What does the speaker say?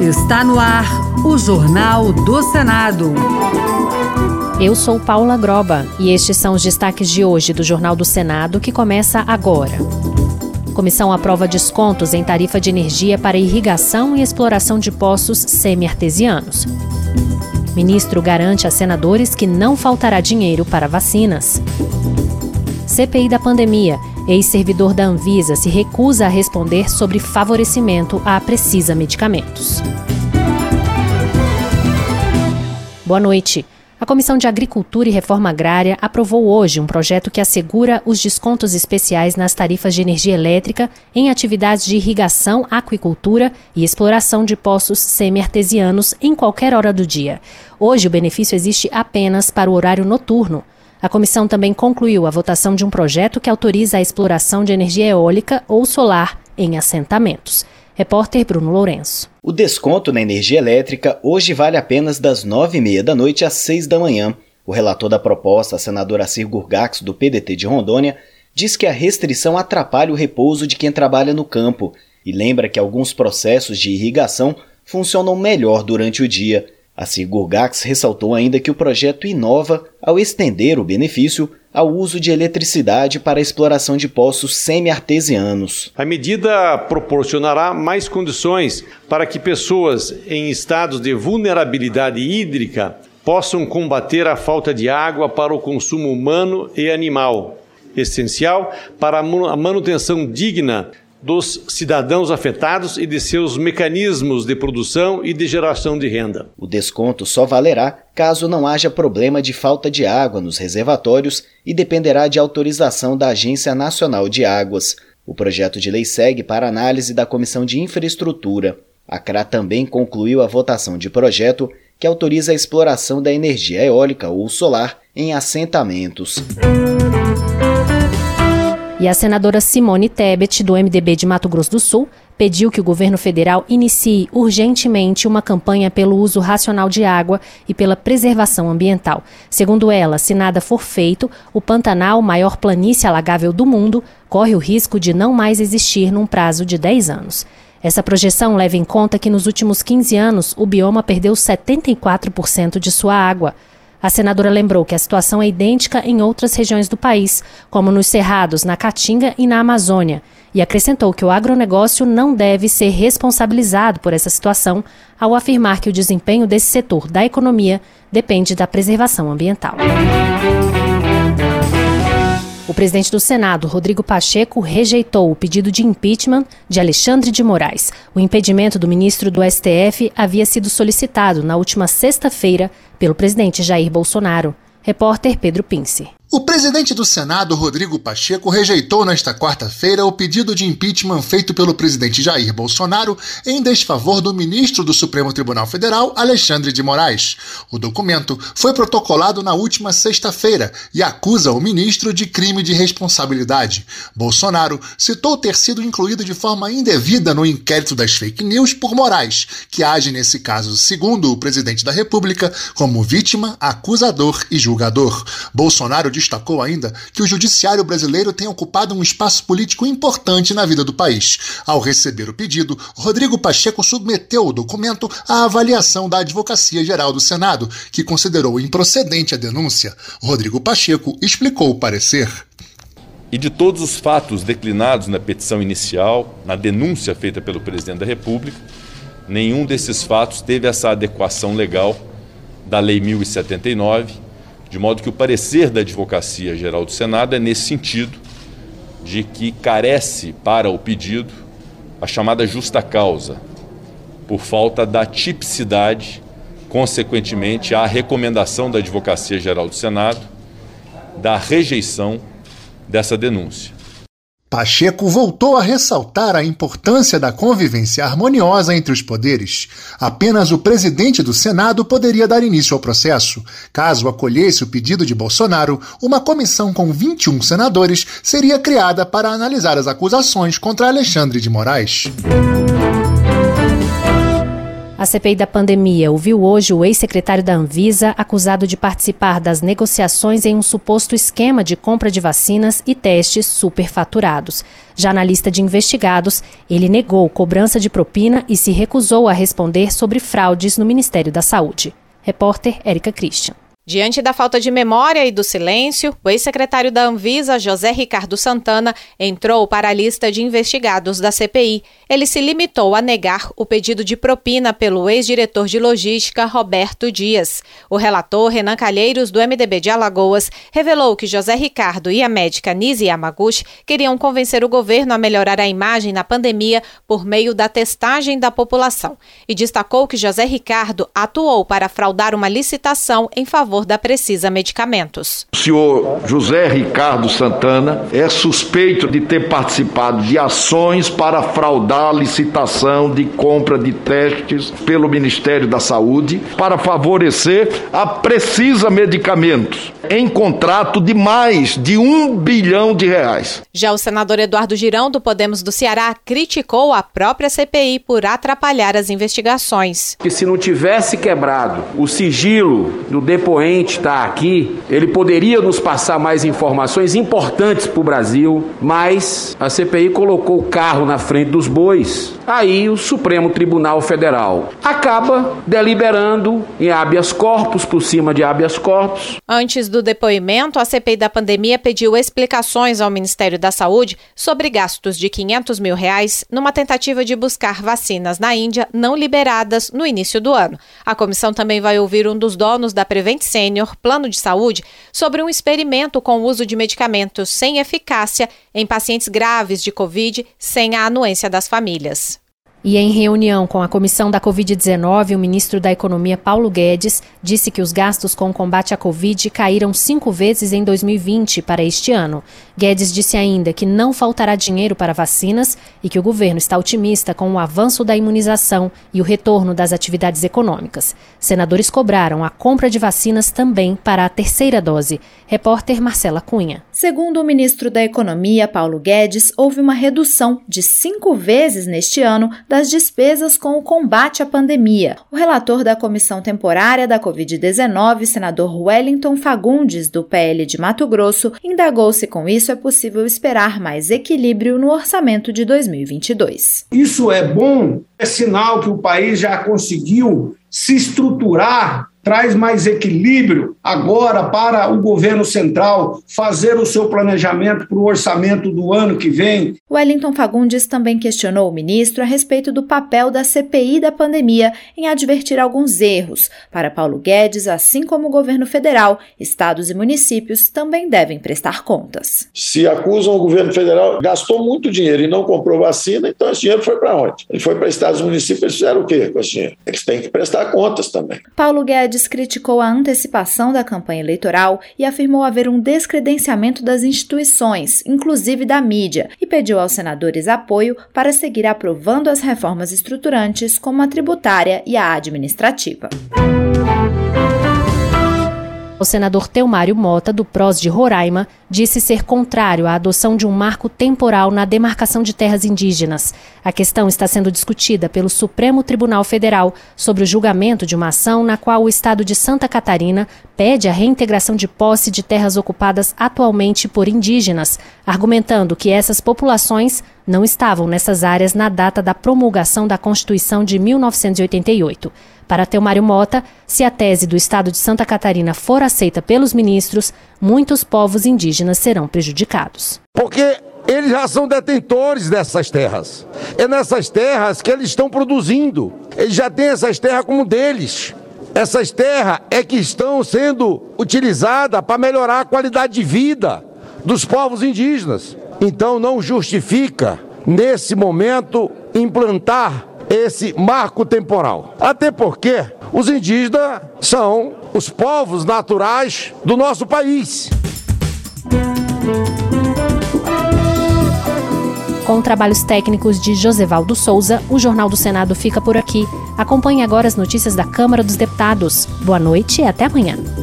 Está no ar o Jornal do Senado. Eu sou Paula Groba e estes são os destaques de hoje do Jornal do Senado, que começa agora. Comissão aprova descontos em tarifa de energia para irrigação e exploração de poços semi-artesianos. Ministro garante a senadores que não faltará dinheiro para vacinas. CPI da pandemia. Ex-servidor da Anvisa se recusa a responder sobre favorecimento à Precisa Medicamentos. Boa noite. A Comissão de Agricultura e Reforma Agrária aprovou hoje um projeto que assegura os descontos especiais nas tarifas de energia elétrica em atividades de irrigação, aquicultura e exploração de poços semi-artesianos em qualquer hora do dia. Hoje, o benefício existe apenas para o horário noturno. A comissão também concluiu a votação de um projeto que autoriza a exploração de energia eólica ou solar em assentamentos. Repórter Bruno Lourenço. O desconto na energia elétrica hoje vale apenas das 9h30 da noite às 6 da manhã. O relator da proposta, a senadora Assir Gurgax, do PDT de Rondônia, diz que a restrição atrapalha o repouso de quem trabalha no campo e lembra que alguns processos de irrigação funcionam melhor durante o dia. Assir Gurgax ressaltou ainda que o projeto inova ao estender o benefício ao uso de eletricidade para a exploração de poços semi-artesianos. A medida proporcionará mais condições para que pessoas em estados de vulnerabilidade hídrica possam combater a falta de água para o consumo humano e animal, essencial para a manutenção digna dos cidadãos afetados e de seus mecanismos de produção e de geração de renda. O desconto só valerá caso não haja problema de falta de água nos reservatórios e dependerá de autorização da Agência Nacional de Águas. O projeto de lei segue para análise da Comissão de Infraestrutura. A CRA também concluiu a votação de projeto que autoriza a exploração da energia eólica ou solar em assentamentos. E a senadora Simone Tebet, do MDB de Mato Grosso do Sul, pediu que o governo federal inicie urgentemente uma campanha pelo uso racional de água e pela preservação ambiental. Segundo ela, se nada for feito, o Pantanal, maior planície alagável do mundo, corre o risco de não mais existir num prazo de 10 anos. Essa projeção leva em conta que nos últimos 15 anos o bioma perdeu 74% de sua água. A senadora lembrou que a situação é idêntica em outras regiões do país, como nos Cerrados, na Caatinga e na Amazônia, e acrescentou que o agronegócio não deve ser responsabilizado por essa situação, ao afirmar que o desempenho desse setor da economia depende da preservação ambiental. O presidente do Senado, Rodrigo Pacheco, rejeitou o pedido de impeachment de Alexandre de Moraes. O impedimento do ministro do STF havia sido solicitado na última sexta-feira pelo presidente Jair Bolsonaro. Repórter Pedro Pince. O presidente do Senado, Rodrigo Pacheco, rejeitou nesta quarta-feira o pedido de impeachment feito pelo presidente Jair Bolsonaro em desfavor do ministro do Supremo Tribunal Federal, Alexandre de Moraes. O documento foi protocolado na última sexta-feira e acusa o ministro de crime de responsabilidade. Bolsonaro citou ter sido incluído de forma indevida no inquérito das fake news por Moraes, que age nesse caso, segundo o presidente da República, como vítima, acusador e julgador. Bolsonaro destacou ainda que o judiciário brasileiro tem ocupado um espaço político importante na vida do país. Ao receber o pedido, Rodrigo Pacheco submeteu o documento à avaliação da Advocacia Geral do Senado, que considerou improcedente a denúncia. Rodrigo Pacheco explicou o parecer. E de todos os fatos declinados na petição inicial, na denúncia feita pelo presidente da República, nenhum desses fatos teve essa adequação legal da Lei 1079, de modo que o parecer da Advocacia Geral do Senado é nesse sentido, de que carece para o pedido a chamada justa causa, por falta da tipicidade, consequentemente, à recomendação da Advocacia Geral do Senado da rejeição dessa denúncia. Pacheco voltou a ressaltar a importância da convivência harmoniosa entre os poderes. Apenas o presidente do Senado poderia dar início ao processo. Caso acolhesse o pedido de Bolsonaro, uma comissão com 21 senadores seria criada para analisar as acusações contra Alexandre de Moraes. A A CPI da pandemia ouviu hoje o ex-secretário da Anvisa acusado de participar das negociações em um suposto esquema de compra de vacinas e testes superfaturados. Já na lista de investigados, ele negou cobrança de propina e se recusou a responder sobre fraudes no Ministério da Saúde. Repórter Érica Christian. Diante da falta de memória e do silêncio, o ex-secretário da Anvisa, José Ricardo Santana, entrou para a lista de investigados da CPI. Ele se limitou a negar o pedido de propina pelo ex-diretor de logística, Roberto Dias. O relator, Renan Calheiros, do MDB de Alagoas, revelou que José Ricardo e a médica Nise Yamaguchi queriam convencer o governo a melhorar a imagem na pandemia por meio da testagem da população. E destacou que José Ricardo atuou para fraudar uma licitação em favor da Precisa Medicamentos. O senhor José Ricardo Santana é suspeito de ter participado de ações para fraudar a licitação de compra de testes pelo Ministério da Saúde para favorecer a Precisa Medicamentos em contrato de mais de R$1 bilhão. Já o senador Eduardo Girão, do Podemos do Ceará, criticou a própria CPI por atrapalhar as investigações. Que se não tivesse quebrado o sigilo do depoente está aqui, ele poderia nos passar mais informações importantes para o Brasil, mas a CPI colocou o carro na frente dos bois. Aí o Supremo Tribunal Federal acaba deliberando em habeas corpus, por cima de habeas corpus. Antes do depoimento, a CPI da pandemia pediu explicações ao Ministério da Saúde sobre gastos de R$500 mil numa tentativa de buscar vacinas na Índia não liberadas no início do ano. A comissão também vai ouvir um dos donos da Prevent Senior, Plano de Saúde, sobre um experimento com o uso de medicamentos sem eficácia em pacientes graves de Covid sem a anuência das famílias. E em reunião com a comissão da Covid-19, o ministro da Economia, Paulo Guedes, disse que os gastos com o combate à Covid caíram 5 vezes em 2020 para este ano. Guedes disse ainda que não faltará dinheiro para vacinas e que o governo está otimista com o avanço da imunização e o retorno das atividades econômicas. Senadores cobraram a compra de vacinas também para a terceira dose. Repórter Marcela Cunha. Segundo o ministro da Economia, Paulo Guedes, houve uma redução de 5 vezes neste ano das despesas com o combate à pandemia. O relator da Comissão Temporária da Covid-19, senador Wellington Fagundes, do PL de Mato Grosso, indagou se com isso é possível esperar mais equilíbrio no orçamento de 2022. Isso é bom, é sinal que o país já conseguiu se estruturar, traz mais equilíbrio agora para o governo central fazer o seu planejamento para o orçamento do ano que vem. Wellington Fagundes também questionou o ministro a respeito do papel da CPI da pandemia em advertir alguns erros. Para Paulo Guedes, assim como o governo federal, estados e municípios também devem prestar contas. Se acusam o governo federal, gastou muito dinheiro e não comprou vacina, então esse dinheiro foi para onde? Ele foi para estados e municípios, eles fizeram o quê com esse dinheiro? Eles têm que prestar contas também. Paulo Guedes criticou a antecipação da campanha eleitoral e afirmou haver um descredenciamento das instituições, inclusive da mídia, e pediu aos senadores apoio para seguir aprovando as reformas estruturantes como a tributária e a administrativa. O senador Telmário Mota, do PROS de Roraima, disse ser contrário à adoção de um marco temporal na demarcação de terras indígenas. A questão está sendo discutida pelo Supremo Tribunal Federal sobre o julgamento de uma ação na qual o estado de Santa Catarina pede a reintegração de posse de terras ocupadas atualmente por indígenas, argumentando que essas populações não estavam nessas áreas na data da promulgação da Constituição de 1988. Para Telmário Mota, se a tese do estado de Santa Catarina for aceita pelos ministros, muitos povos indígenas serão prejudicados. Porque eles já são detentores dessas terras. É nessas terras que eles estão produzindo. Eles já têm essas terras como deles. Essas terras é que estão sendo utilizadas para melhorar a qualidade de vida dos povos indígenas. Então não justifica, nesse momento, implantar esse marco temporal. Até porque os indígenas são os povos naturais do nosso país. Com trabalhos técnicos de Josevaldo Souza, o Jornal do Senado fica por aqui. Acompanhe agora as notícias da Câmara dos Deputados. Boa noite e até amanhã.